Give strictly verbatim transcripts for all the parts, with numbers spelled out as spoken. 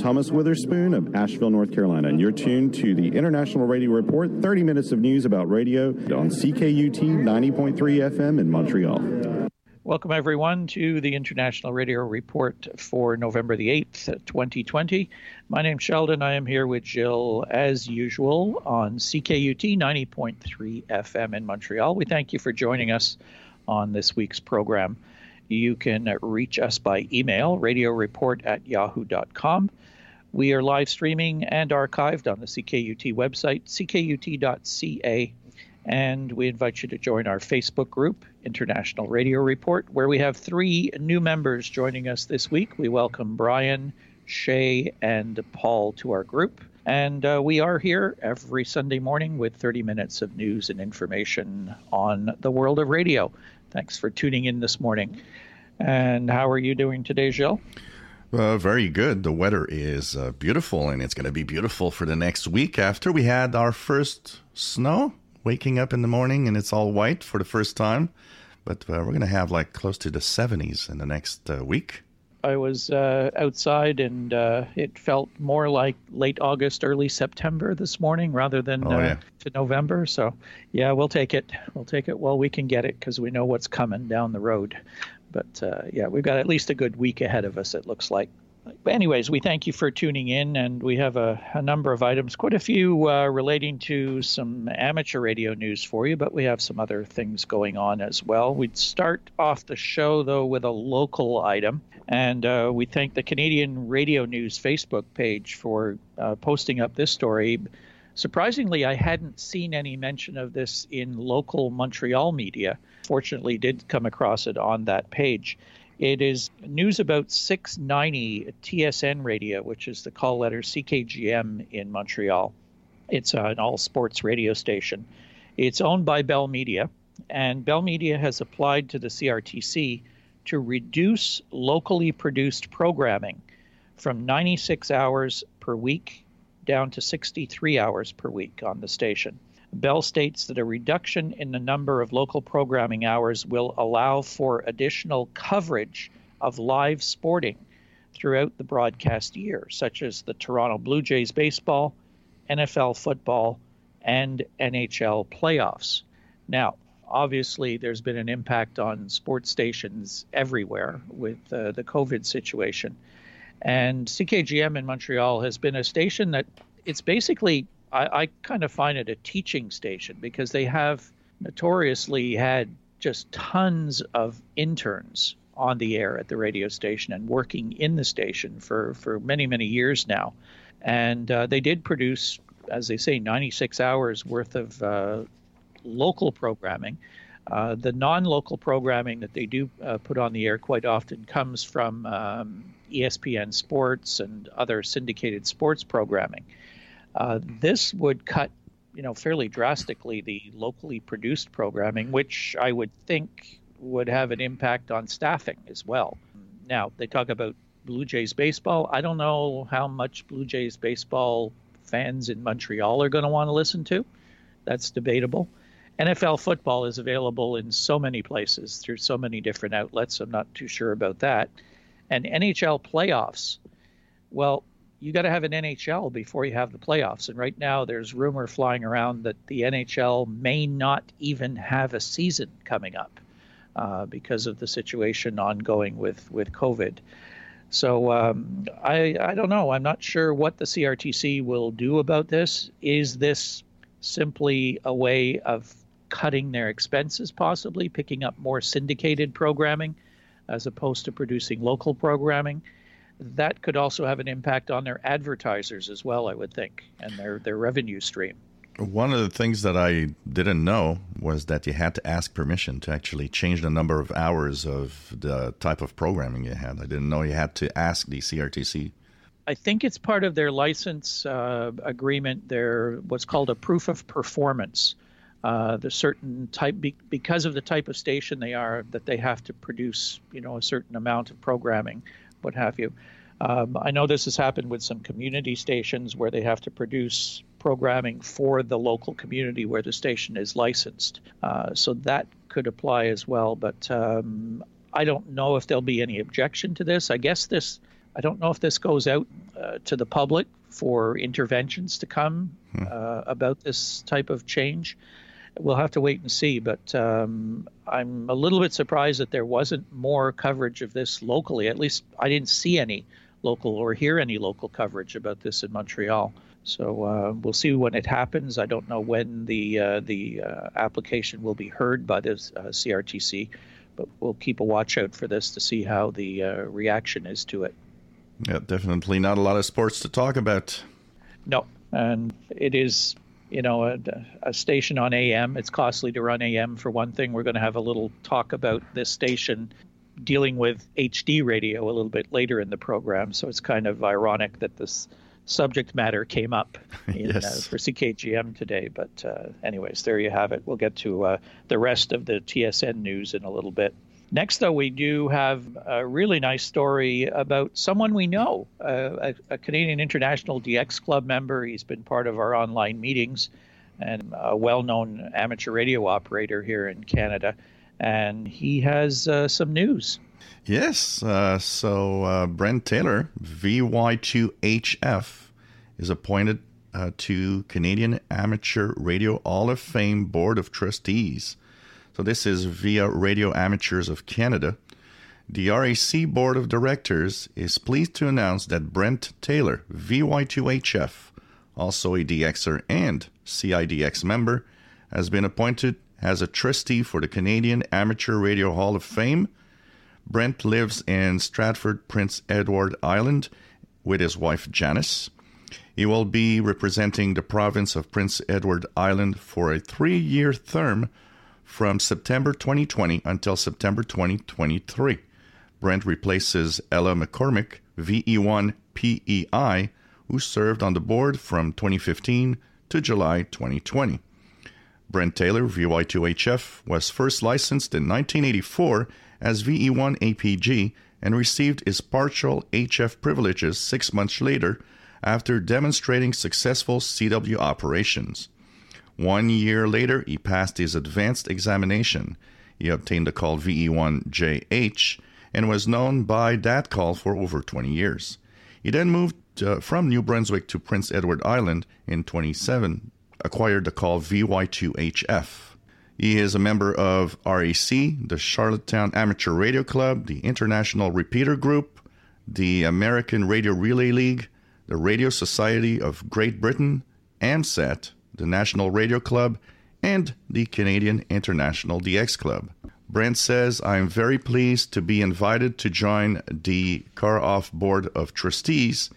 Thomas Witherspoon of Asheville, North Carolina, and you're tuned to the International Radio Report, thirty minutes of news about radio on C K U T ninety point three F M in Montreal. Welcome, everyone, to the International Radio Report for November the eighth, twenty twenty. My name's Sheldon. I am here with Jill, as usual, on C K U T ninety point three F M in Montreal. We thank you for joining us on this week's program. You can reach us by email, radioreport at yahoo dot com. We are live streaming and archived on the C K U T website, c k u t dot c a. And we invite you to join our Facebook group, International Radio Report, where we have three new members joining us this week. We welcome Brian, Shay, and Paul to our group. And uh, we are here every Sunday morning with thirty minutes of news and information on the world of radio. Thanks for tuning in this morning. And how are you doing today, Gilles? Uh, very good. The weather is uh, beautiful, and it's going to be beautiful for the next week after we had our first snow. Waking up in the morning and it's all white for the first time. But uh, we're going to have like close to the seventies in the next uh, week. I was uh, outside and uh, it felt more like late August, early September this morning rather than oh, uh, yeah. to November. So, yeah, we'll take it. We'll take it while we can get it because we know what's coming down the road. But, uh, yeah, we've got at least a good week ahead of us, it looks like. But anyways, we thank you for tuning in, and we have a, a number of items, quite a few uh, relating to some amateur radio news for you, but we have some other things going on as well. We'd start off the show, though, with a local item, and uh, we thank the Canadian Radio News Facebook page for uh, posting up this story. Surprisingly, I hadn't seen any mention of this in local Montreal media. Fortunately, did come across it on that page. It is news about six ninety T S N radio, which is the call letter C K G M in Montreal. It's an all-sports radio station. It's owned by Bell Media, and Bell Media has applied to the C R T C to reduce locally produced programming from ninety-six hours per week down to sixty-three hours per week on the station. Bell states that a reduction in the number of local programming hours will allow for additional coverage of live sporting throughout the broadcast year, such as the Toronto Blue Jays baseball, N F L football, and N H L playoffs. Now, obviously, there's been an impact on sports stations everywhere with uh, the COVID situation. And C K G M in Montreal has been a station that it's basically I, I kind of find it a teaching station because they have notoriously had just tons of interns on the air at the radio station and working in the station for, for many, many years now. And uh, they did produce, as they say, ninety-six hours worth of uh, local programming. Uh, the non-local programming that they do uh, put on the air quite often comes from um, E S P N Sports and other syndicated sports programming. Uh, this would cut, you know, fairly drastically the locally produced programming, which I would think would have an impact on staffing as well. Now, they talk about Blue Jays baseball. I don't know how much Blue Jays baseball fans in Montreal are going to want to listen to. That's debatable. N F L football is available in so many places through so many different outlets. I'm not too sure about that. And N H L playoffs, well, you got to have an N H L before you have the playoffs. And right now there's rumor flying around that the N H L may not even have a season coming up uh, because of the situation ongoing with, with COVID. So um, I, I don't know. I'm not sure what the C R T C will do about this. Is this simply a way of cutting their expenses, possibly picking up more syndicated programming as opposed to producing local programming? That could also have an impact on their advertisers as well, I would think, and their, their revenue stream. One of the things that I didn't know was that you had to ask permission to actually change the number of hours of the type of programming you had. I didn't know you had to ask the C R T C. I think it's part of their license uh, agreement, their what's called a proof of performance. Uh, the certain type, be, because of the type of station they are, that they have to produce, you know, a certain amount of programming, what have you. Um, I know this has happened with some community stations where they have to produce programming for the local community where the station is licensed. Uh, so that could apply as well. But um, I don't know if there'll be any objection to this. I guess this I don't know if this goes out uh, to the public for interventions to come uh, about this type of change. We'll have to wait and see, but um, I'm a little bit surprised that there wasn't more coverage of this locally. At least I didn't see any local or hear any local coverage about this in Montreal. So uh, we'll see when it happens. I don't know when the uh, the uh, application will be heard by the uh, C R T C, but we'll keep a watch out for this to see how the uh, reaction is to it. Yeah, definitely not a lot of sports to talk about. No, and it is, you know, a, a station on A M. It's costly to run A M for one thing. We're going to have a little talk about this station dealing with H D radio a little bit later in the program. So it's kind of ironic that this subject matter came up in, yes. uh, for C K G M today. But uh, anyways, there you have it. We'll get to uh, the rest of the T S N news in a little bit. Next, though, we do have a really nice story about someone we know, uh, a, a Canadian International D X Club member. He's been part of our online meetings and a well-known amateur radio operator here in Canada. And he has uh, some news. Yes. Uh, so uh, Brent Taylor, V Y two H F, is appointed uh, to Canadian Amateur Radio Hall of Fame Board of Trustees. So this is via Radio Amateurs of Canada. The R A C Board of Directors is pleased to announce that Brent Taylor, V Y two H F, also a DXer and C I D X member, has been appointed as a trustee for the Canadian Amateur Radio Hall of Fame. Brent lives in Stratford, Prince Edward Island with his wife Janice. He will be representing the province of Prince Edward Island for a three-year term from September twenty twenty until September twenty twenty-three. Brent replaces Ella McCormick, V E one P E I, who served on the board from twenty fifteen to July twenty twenty. Brent Taylor, V Y two H F, was first licensed in nineteen eighty-four as V E one A P G and received his partial H F privileges six months later after demonstrating successful C W operations. One year later, he passed his advanced examination. He obtained the call V E one J H and was known by that call for over twenty years. He then moved uh, from New Brunswick to Prince Edward Island in twenty-seven, acquired the call V Y two H F. He is a member of R A C, the Charlottetown Amateur Radio Club, the International Repeater Group, the American Radio Relay League, the Radio Society of Great Britain, AMSAT, the National Radio Club, and the Canadian International D X Club. Brent says, I'm very pleased to be invited to join the C A R O F Board of Trustees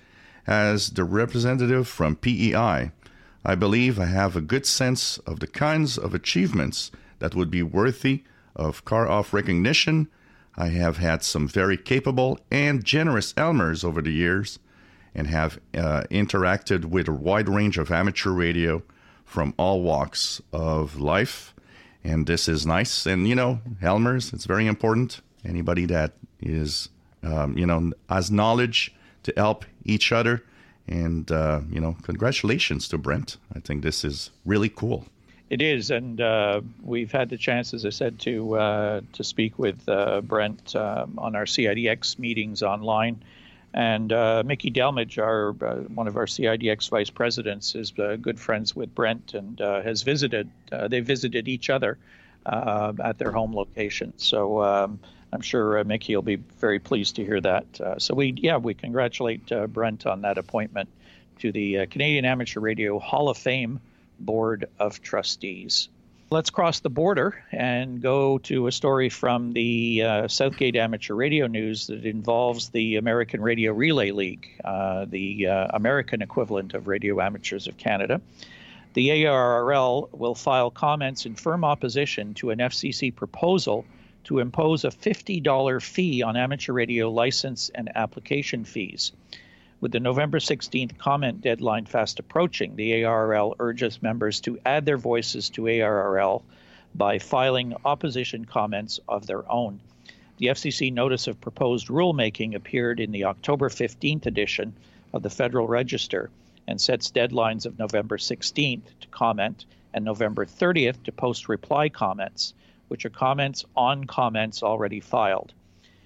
as the representative from P E I. I believe I have a good sense of the kinds of achievements that would be worthy of C A R O F recognition. I have had some very capable and generous Elmers over the years and have uh, interacted with a wide range of amateur radio from all walks of life, and this is nice. And, you know, Elmers, it's very important. Anybody that is, um, you know, has knowledge to help each other. And, uh, you know, congratulations to Brent. I think this is really cool. It is, and uh, we've had the chance, as I said, to uh, to speak with uh, Brent uh, on our C I D X meetings online. And uh, Mickey Delmage, our uh, one of our C I D X vice presidents, is uh, good friends with Brent and uh, has visited. Uh, they visited each other uh, at their home location. So um, I'm sure uh, Mickey will be very pleased to hear that. Uh, so we, yeah, we congratulate uh, Brent on that appointment to the uh, Canadian Amateur Radio Hall of Fame Board of Trustees. Let's cross the border and go to a story from the uh, Southgate Amateur Radio News that involves the American Radio Relay League, uh, the uh, American equivalent of Radio Amateurs of Canada. The A R R L will file comments in firm opposition to an F C C proposal to impose a fifty dollars fee on amateur radio license and application fees. With the November sixteenth comment deadline fast approaching, the A R R L urges members to add their voices to A R R L by filing opposition comments of their own. The F C C notice of proposed rulemaking appeared in the October fifteenth edition of the Federal Register and sets deadlines of November sixteenth to comment and November thirtieth to post reply comments, which are comments on comments already filed.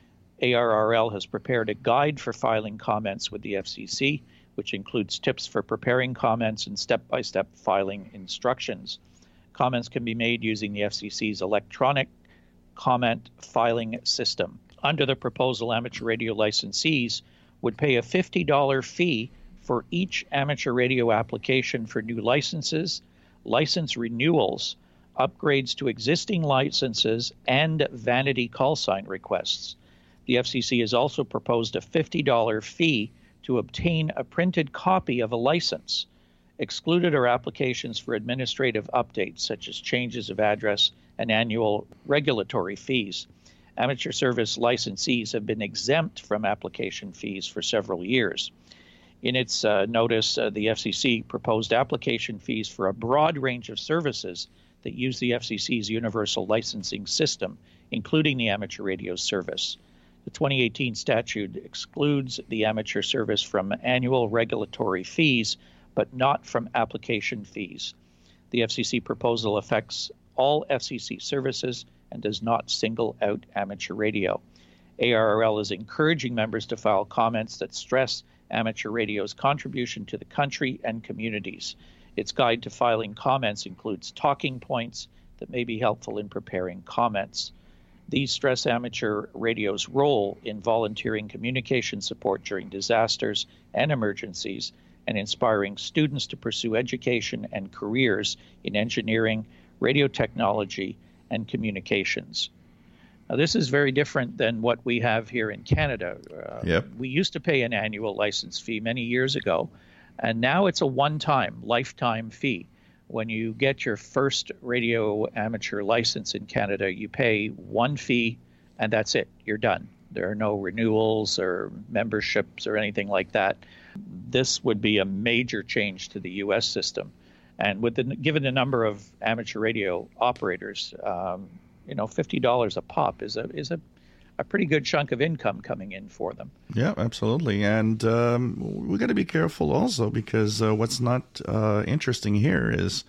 A R R L has prepared a guide for filing comments with the F C C, which includes tips for preparing comments and step-by-step filing instructions. Comments can be made using the F C C's electronic comment filing system. Under the proposal, amateur radio licensees would pay a fifty dollars fee for each amateur radio application for new licenses, license renewals, upgrades to existing licenses, and vanity call sign requests. The F C C has also proposed a fifty dollars fee to obtain a printed copy of a license. Excluded are applications for administrative updates, such as changes of address and annual regulatory fees. Amateur service licensees have been exempt from application fees for several years. In its uh, notice, uh, the F C C proposed application fees for a broad range of services that use the F C C's universal licensing system, including the amateur radio service. The twenty eighteen statute excludes the amateur service from annual regulatory fees, but not from application fees. The F C C proposal affects all F C C services and does not single out amateur radio. A R R L is encouraging members to file comments that stress amateur radio's contribution to the country and communities. Its guide to filing comments includes talking points that may be helpful in preparing comments. These stress amateur radio's role in volunteering communication support during disasters and emergencies, and inspiring students to pursue education and careers in engineering, radio technology, and communications. Now, this is very different than what we have here in Canada. Uh, yep. We used to pay an annual license fee many years ago, and now it's a one-time, lifetime fee. When you get your first radio amateur license in Canada, you pay one fee, and that's it. You're done. There are no renewals or memberships or anything like that. This would be a major change to the U S system. And with the, given the number of amateur radio operators, um, you know, fifty dollars a pop is a is a, a pretty good chunk of income coming in for them. Yeah, absolutely. And um, we got to be careful also, because uh, what's not uh, interesting here is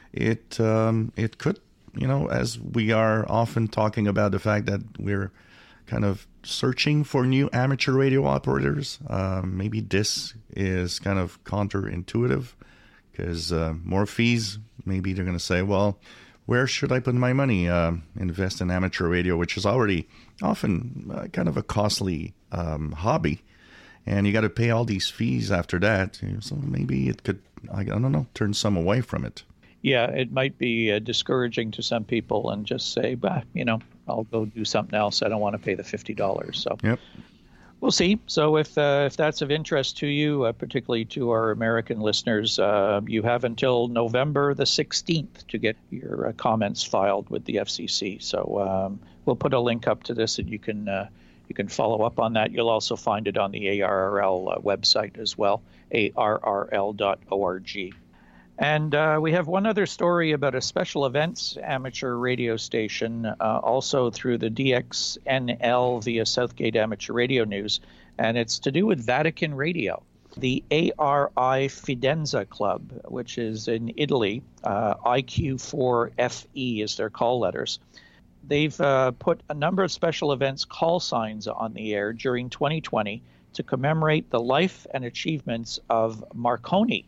it um, it could, you know, as we are often talking about the fact that we're kind of searching for new amateur radio operators. Um, maybe this is kind of counterintuitive, because uh, more fees, maybe they're going to say, well, where should I put my money? Uh, invest in amateur radio, which is already often uh, kind of a costly um, hobby. And you got to pay all these fees after that. So maybe it could, I don't know, turn some away from it. Yeah, it might be uh, discouraging to some people and just say, bah, you know, I'll go do something else. I don't want to pay the fifty dollars. So yep. We'll see. So if uh, if that's of interest to you, uh, particularly to our American listeners, uh, you have until November the sixteenth to get your uh, comments filed with the F C C. So um, we'll put a link up to this, and you can uh, you can follow up on that. You'll also find it on the A R R L uh, website as well, A R R L dot org. And uh, we have one other story about a special events amateur radio station, uh, also through the D X N L via Southgate Amateur Radio News, and it's to do with Vatican Radio. The A R I Fidenza Club, which is in Italy, uh, I Q four F E is their call letters. They've uh, put a number of special events call signs on the air during twenty twenty to commemorate the life and achievements of Marconi.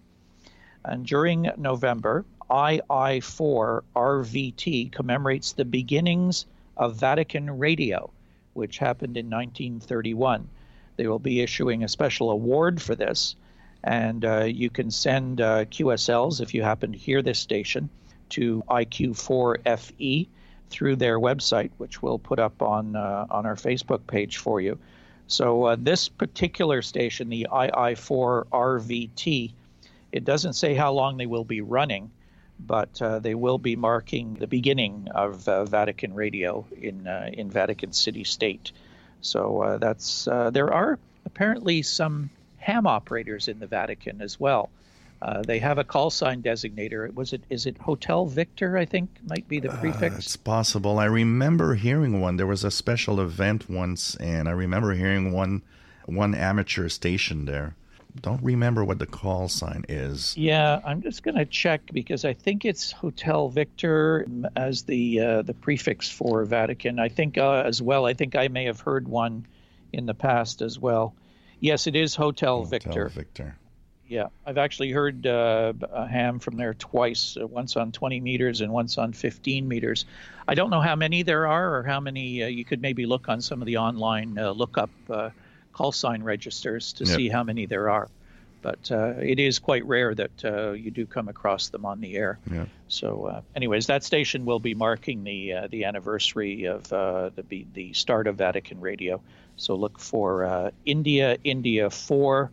And during November, I I four R V T commemorates the beginnings of Vatican Radio, which happened in nineteen thirty-one. They will be issuing a special award for this, and uh, you can send uh, Q S Ls, if you happen to hear this station, to I Q four F E through their website, which we'll put up on uh, on our Facebook page for you. So uh, this particular station, the I I four R V T, it doesn't say how long they will be running, but uh, they will be marking the beginning of uh, Vatican Radio in uh, in Vatican City State. So uh, that's uh, there are apparently some ham operators in the Vatican as well. Uh, they have a call sign designator. Was it is it Hotel Victor? I think might be the prefix. Uh, it's possible. I remember hearing one. There was a special event once, and I remember hearing one one amateur station there. Don't remember what the call sign is. Yeah, I'm just going to check, because I think it's Hotel Victor as the uh, the prefix for Vatican. I think uh, as well, I think I may have heard one in the past as well. Yes, it is Hotel, Hotel Victor. Victor. Yeah, I've actually heard uh, a ham from there twice, uh, once on twenty meters and once on fifteen meters. I don't know how many there are or how many. Uh, you could maybe look on some of the online uh, lookup uh, call sign registers to Yep. see how many there are. But uh, it is quite rare that uh, you do come across them on the air. Yeah. So, uh, anyways, that station will be marking the uh, the anniversary of uh, the the start of Vatican Radio. So look for uh, India India four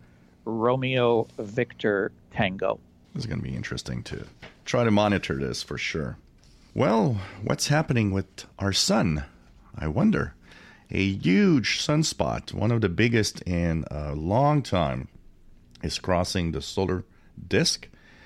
Romeo Victor Tango. This is going to be interesting to try to monitor this for sure. Well, what's happening with our sun? I wonder. A huge sunspot, one of the biggest in a long time, is crossing the solar disk.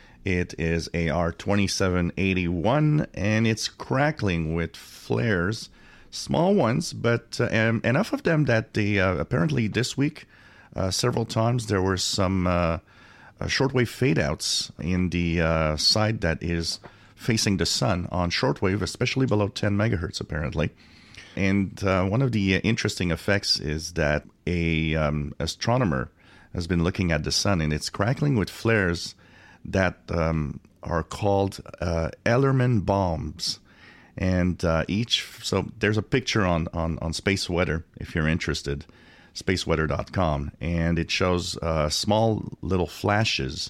It is A R twenty-seven eighty-one, and it's crackling with flares, small ones, but uh, um, enough of them that they uh, apparently this week, uh, several times there were some uh, uh, shortwave fade-outs in the uh, side that is facing the sun on shortwave, especially below ten megahertz apparently. And uh, one of the interesting effects is that a um, astronomer has been looking at the sun, and it's crackling with flares that um, are called uh, Ellerman bombs. And uh, each, so there's a picture on, on, on Space Weather, if you're interested, space weather dot com, and it shows uh, small little flashes,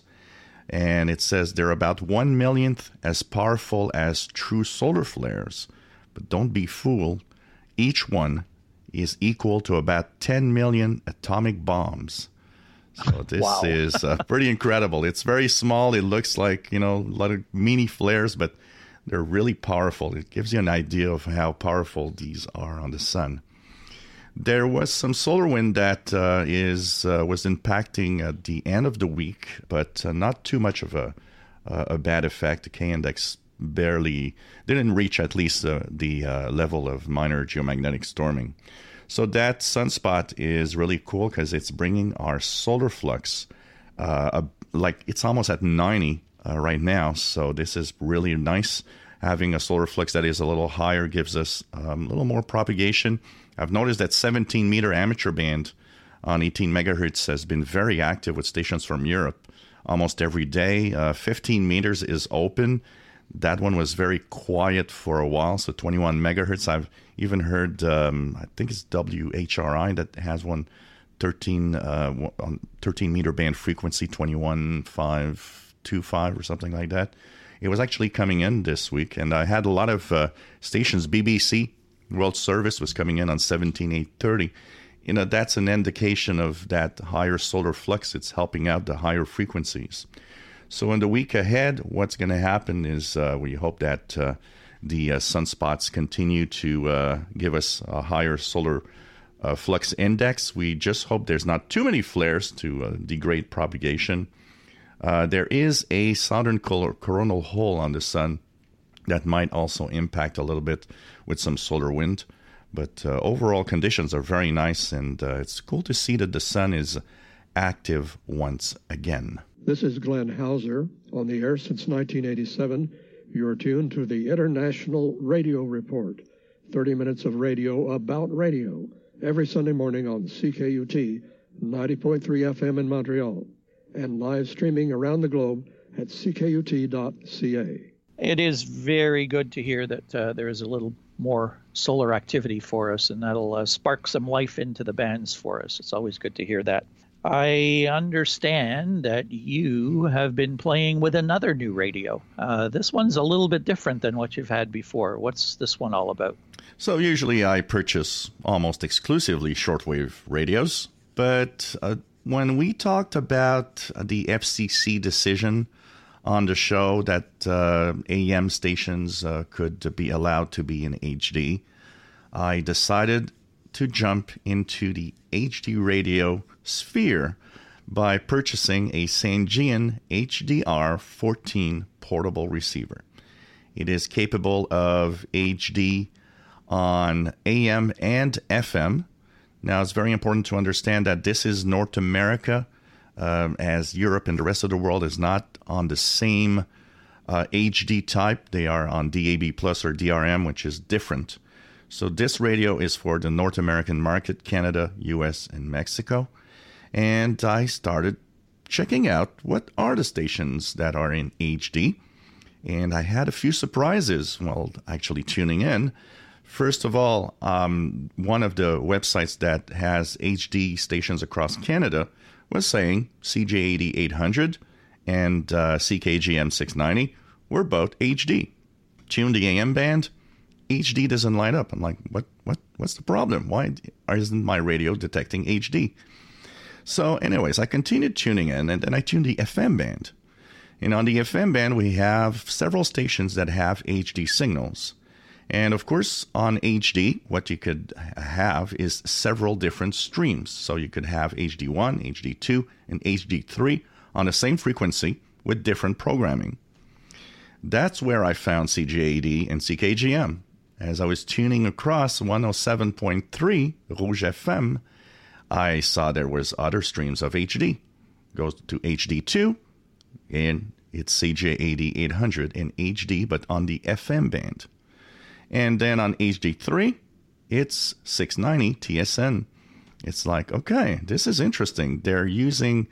and it says they're about one millionth as powerful as true solar flares. But don't be fooled, each one is equal to about ten million atomic bombs. So this Wow. is uh, pretty incredible. It's very small. It looks like, you know, a lot of mini flares, but they're really powerful. It gives you an idea of how powerful these are on the sun. There was some solar wind that uh, is uh, was impacting at the end of the week, but uh, not too much of a uh, a bad effect. The K-index barely didn't reach at least uh, the uh, level of minor geomagnetic storming. So that sunspot is really cool because it's bringing our solar flux, uh, a, like it's almost at ninety uh, right now. So this is really nice. Having a solar flux that is a little higher gives us um, a little more propagation. I've noticed that seventeen meter amateur band on eighteen megahertz has been very active with stations from Europe almost every day. Uh, fifteen meters is open. That one was very quiet for a while, so twenty-one megahertz. I've even heard, um, I think it's W H R I that has one thirteen, uh, on thirteen meter band frequency, twenty-one five twenty-five or something like that. It was actually coming in this week, and I had a lot of uh, stations. B B C World Service was coming in on seventeen eight thirty. You know, that's an indication of that higher solar flux. It's helping out the higher frequencies. So in the week ahead, what's going to happen is uh, we hope that uh, the uh, sunspots continue to uh, give us a higher solar uh, flux index. We just hope there's not too many flares to uh, degrade propagation. Uh, there is a southern cor- coronal hole on the sun that might also impact a little bit with some solar wind. But uh, overall conditions are very nice, and uh, it's cool to see that the sun is active once again. This is Glenn Hauser, on the air since nineteen eighty-seven. You're tuned to the International Radio Report, thirty minutes of radio about radio, every Sunday morning on C K U T ninety point three F M in Montreal, and live streaming around the globe at c k u t dot c a. It is very good to hear that uh, there is a little more solar activity for us, and that'll uh, spark some life into the bands for us. It's always good to hear that. I understand that you have been playing with another new radio. Uh, this one's a little bit different than what you've had before. What's this one all about? So usually I purchase almost exclusively shortwave radios, but uh, when we talked about the F C C decision on the show that uh, A M stations uh, could be allowed to be in H D, I decided to jump into the H D radio sphere by purchasing a Sangean H D R fourteen portable receiver. It is capable of H D on A M and F M. Now, it's very important to understand that this is North America, um, as Europe and the rest of the world is not on the same uh, H D type. They are on D A B plus or D R M, which is different. So this radio is for the North American market, Canada, U S, and Mexico. And I started checking out what are the stations that are in H D. And I had a few surprises while actually tuning in. First of all, um, one of the websites that has H D stations across Canada was saying C J eighty eight hundred and uh, C K G M six ninety were both H D. Tune the A M band, H D doesn't light up. I'm like, what? What? What's the problem? Why isn't my radio detecting H D? So anyways, I continued tuning in, and then I tuned the F M band. And on the F M band, we have several stations that have H D signals. And of course, on H D, what you could have is several different streams. So you could have H D one, H D two, and H D three on the same frequency with different programming. That's where I found C J eighty and C K G M. As I was tuning across one oh seven point three Rouge F M, I saw there was other streams of H D. Goes to H D two, and it's C J eighty eight hundred in H D, but on the F M band. And then on H D three, it's six ninety T S N. It's like, okay, this is interesting. They're using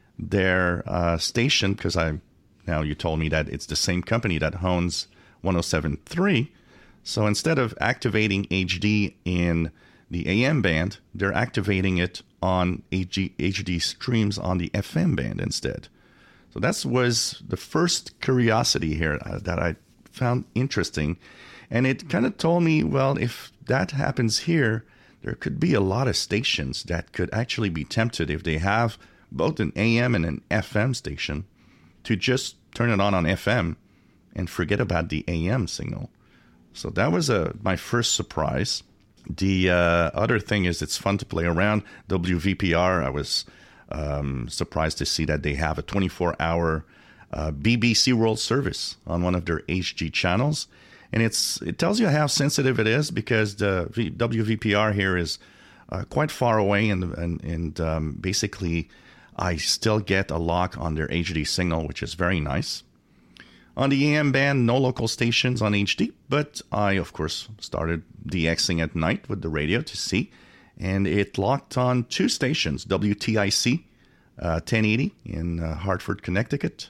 their uh, station, because I now you told me that it's the same company that owns one oh seven point three. So instead of activating H D in the A M band, they're activating it on H D, H D streams on the F M band instead. So that was the first curiosity here uh, that I found interesting. And it kind of told me, well, if that happens here, there could be a lot of stations that could actually be tempted if they have both an A M and an F M station to just turn it on on F M and forget about the A M signal. So that was a, my first surprise. The uh, other thing is it's fun to play around. W V P R, I was um, surprised to see that they have a twenty-four hour uh, B B C World Service on one of their H D channels. And it's it tells you how sensitive it is, because the v, W V P R here is uh, quite far away, and and, and um, basically I still get a lock on their H D signal, which is very nice. On the A M band, no local stations on H D, but I, of course, started DXing at night with the radio to see, and it locked on two stations, W T I C uh, ten eighty in uh, Hartford, Connecticut,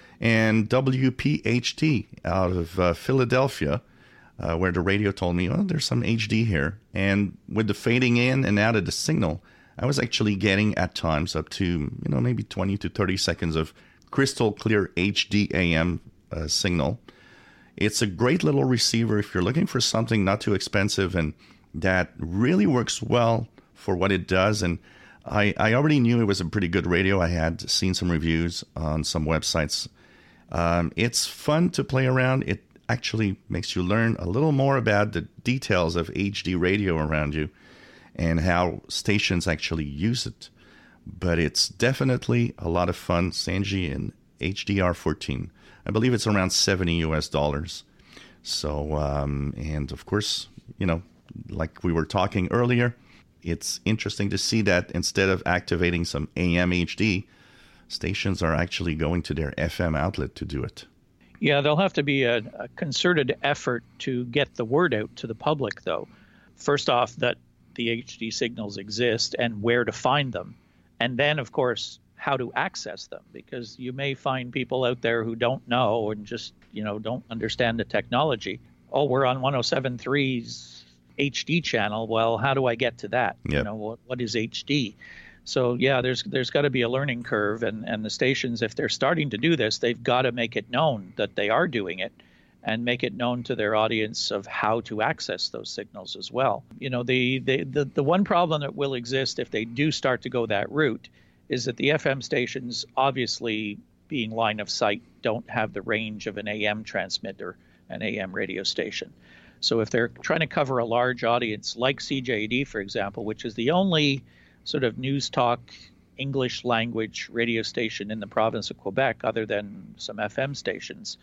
and W P H T out of uh, Philadelphia, uh, where the radio told me, oh, there's some H D here. And with the fading in and out of the signal, I was actually getting at times up to, you know, maybe twenty to thirty seconds of crystal clear H D A M uh, signal. It's a great little receiver if you're looking for something not too expensive and that really works well for what it does. And I, I already knew it was a pretty good radio. I had seen some reviews on some websites. Um, it's fun to play around. It actually makes you learn a little more about the details of H D radio around you and how stations actually use it. But it's definitely a lot of fun. Sanji in H D R fourteen. I believe it's around seventy U S dollars. So, um, and of course, you know, like we were talking earlier, it's interesting to see that instead of activating some A M H D, stations are actually going to their F M outlet to do it. Yeah, there'll have to be a, a concerted effort to get the word out to the public, though. First off, that the H D signals exist and where to find them. And then, of course, how to access them, because you may find people out there who don't know and just, you know, don't understand the technology. Oh, we're on one oh seven point three's H D channel. Well, how do I get to that? Yep. You know, what, what is H D? So, yeah, there's there's got to be a learning curve. And, and the stations, if they're starting to do this, they've got to make it known that they are doing it and make it known to their audience of how to access those signals as well. You know, the, the, the, the one problem that will exist if they do start to go that route is that the F M stations, obviously being line of sight, don't have the range of an A M transmitter, an A M radio station. So if they're trying to cover a large audience like C J A D, for example, which is the only sort of news talk English language radio station in the province of Quebec, other than some F M stations,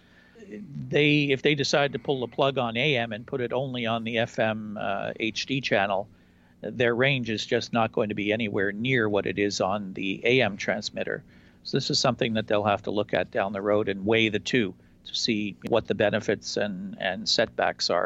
they if they decide to pull the plug on A M and put it only on the F M uh, H D channel, their range is just not going to be anywhere near what it is on the A M transmitter. So this is something that they'll have to look at down the road and weigh the two to see what the benefits and, and setbacks are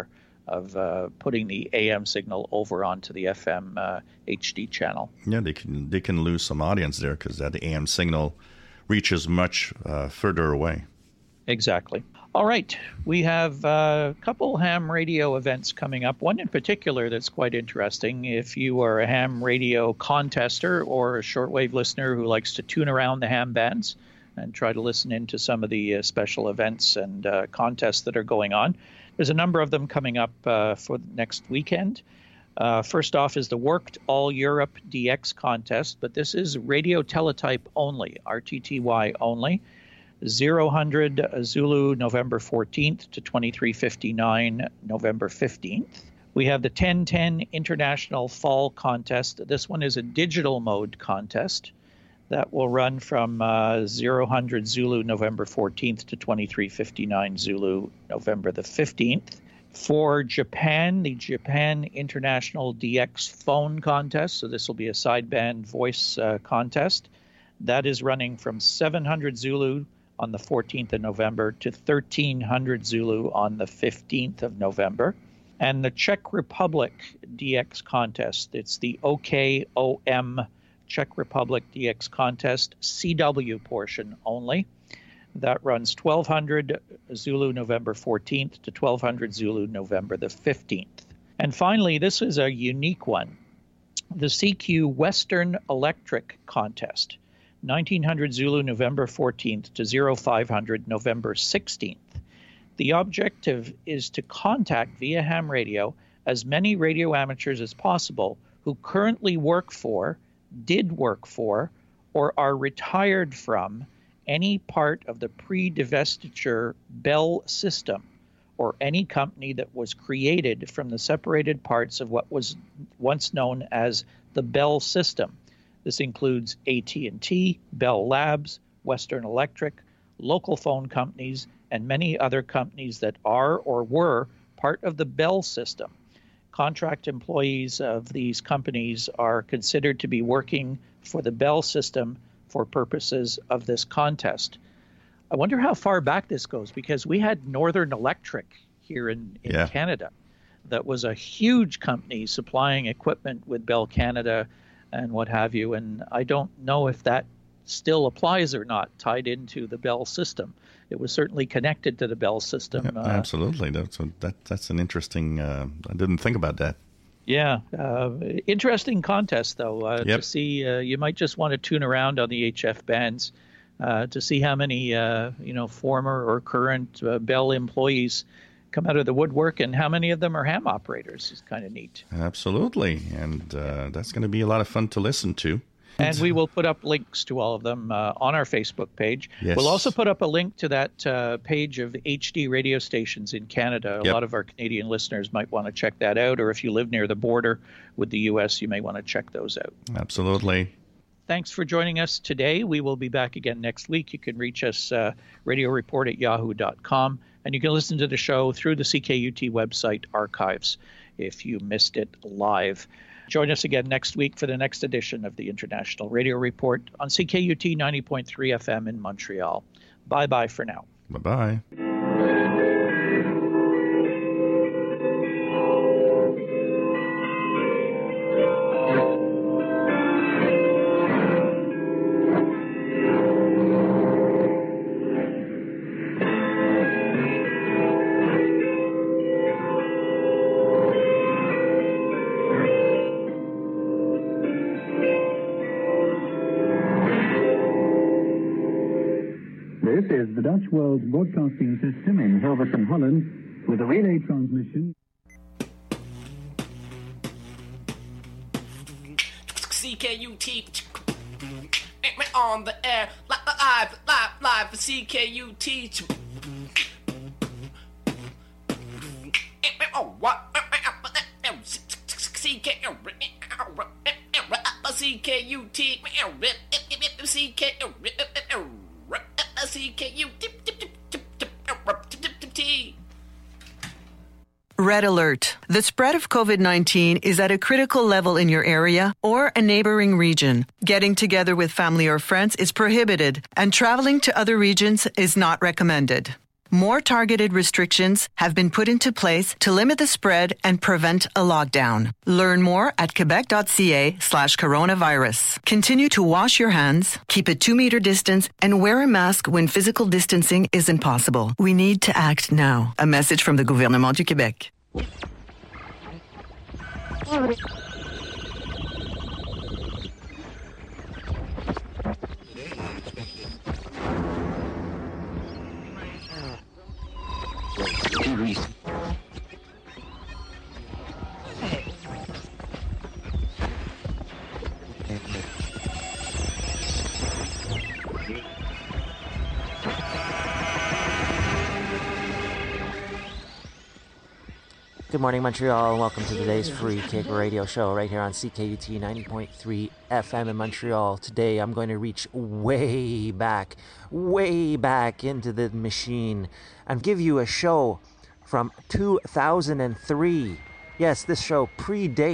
of uh, putting the A M signal over onto the F M uh, H D channel. Yeah, they can they can lose some audience there because that A M signal reaches much uh, further away. Exactly. All right, we have a couple ham radio events coming up. One in particular that's quite interesting. If you are a ham radio contester or a shortwave listener who likes to tune around the ham bands and try to listen into some of the uh, special events and uh, contests that are going on, there's a number of them coming up uh, for next weekend. Uh, first off is the Worked All Europe D X contest, but this is radio teletype only, R T T Y only. zero hundred Zulu November fourteenth to twenty-three fifty-nine November fifteenth. We have the ten ten International Fall Contest. This one is a digital mode contest that will run from uh, zero hundred Zulu November fourteenth to twenty-three fifty-nine Zulu November the fifteenth. For Japan, the Japan International D X Phone Contest, so this will be a sideband voice uh, contest, that is running from seven hundred Zulu on the fourteenth of November to thirteen hundred Zulu on the fifteenth of November. And the Czech Republic D X contest, it's the O K O M Czech Republic D X contest, C W portion only. That runs twelve hundred Zulu November fourteenth to twelve hundred Zulu November the fifteenth. And finally, this is a unique one, the C Q Western Electric contest, nineteen hundred Zulu November fourteenth to oh five hundred November sixteenth. The objective is to contact via ham radio as many radio amateurs as possible who currently work for, did work for, or are retired from any part of the pre-divestiture Bell system or any company that was created from the separated parts of what was once known as the Bell system. This includes A T and T, Bell Labs, Western Electric, local phone companies, and many other companies that are or were part of the Bell system. Contract employees of these companies are considered to be working for the Bell system for purposes of this contest. I wonder how far back this goes, because we had Northern Electric here in, in yeah. Canada. That was a huge company supplying equipment with Bell Canada and what have you. And I don't know if that still applies or not, tied into the Bell system. It was certainly connected to the Bell system. Yeah, absolutely. That's a, that, that's an interesting, uh, I didn't think about that. Yeah. Uh, interesting contest, though, uh, yep. to see. Uh, you might just want to tune around on the H F bands uh, to see how many, uh, you know, former or current uh, Bell employees come out of the woodwork and how many of them are ham operators. It's kind of neat. Absolutely. And uh, that's going to be a lot of fun to listen to. And we will put up links to all of them uh, on our Facebook page. Yes. We'll also put up a link to that uh, page of H D radio stations in Canada. A yep. lot of our Canadian listeners might want to check that out. Or if you live near the border with the U S, you may want to check those out. Absolutely. Thanks for joining us today. We will be back again next week. You can reach us uh, radio report at yahoo dot com. And you can listen to the show through the C K U T website archives if you missed it live. Join us again next week for the next edition of the International Radio Report on C K U T ninety point three F M in Montreal. Bye-bye for now. Bye-bye. This is the Dutch World Broadcasting System in Hilversum, Holland, with a relay transmission. C K U T on the air, live, live, live for C K U T. Oh, what? C K U T, C K C K U T. Red alert. The spread of COVID nineteen is at a critical level in your area or a neighboring region. Getting together with family or friends is prohibited, and traveling to other regions is not recommended. More targeted restrictions have been put into place to limit the spread and prevent a lockdown. Learn more at quebec.ca slash coronavirus. Continue to wash your hands, keep a two-meter distance, and wear a mask when physical distancing isn't possible. We need to act now. A message from the Gouvernement du Québec. Good morning, Montreal, and welcome to today's Free Kick Radio Show right here on C K U T ninety point three F M in Montreal. Today, I'm going to reach way back, way back into the machine and give you a show from two thousand three. Yes, this show predates